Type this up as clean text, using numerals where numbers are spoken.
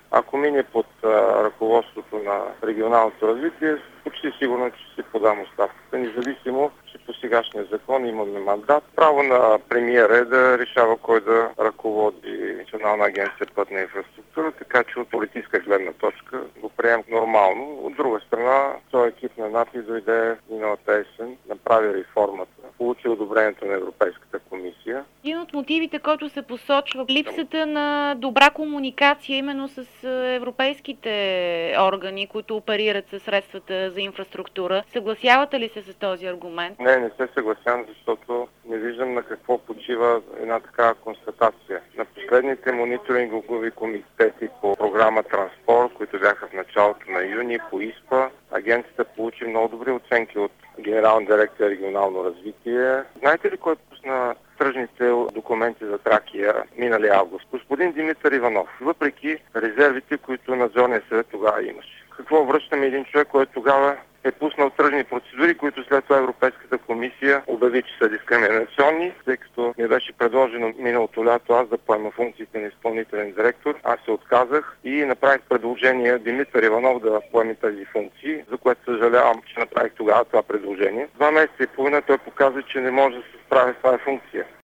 Ако мине под ръководството на регионалното развитие, почти сигурно, че ще подам оставката, независимо, че по сегашния закон имаме мандат. Право на премиера е да решава кой да ръководи Национална агенция пътна инфраструктура, така че от политическа гледна точка го приемам нормално. От друга страна, този екип на НАПИ дойде миналата есен, направи реформата, получи одобрението на Европейската комисия. Един от мотивите, който се посочва, липсата на добра комуникация именно с европейските органи, които оперират със средствата за инфраструктура. Съгласявате ли се с този аргумент? Не се съгласявам, защото не виждам на какво почива една такава констатация. На последните мониторингови комитети по програма Транспорт, които бяха в началото на юни по ИСПА, агенцията получи много добри оценки от Генерална дирекция регионално развитие. Знаете ли кой пусна тръжните документи за Тракия минали август? Господин Димитър Иванов. Въпреки резервите, които надзорният съвет тогава имаше. Какво връщаме един човек, който тогава е пуснал тръжни процедури, които след това Европейската комисия обяви, че са дискриминационни, тъй като ми беше предложено миналото лято аз да поема функциите на изпълнителен директор. Аз се отказах и направих предложение Димитър Иванов да поеме тези функции, за което съжалявам, че направих тогава това предложение. 2 месеца и половина той показа, че не може да се справи с тази функция.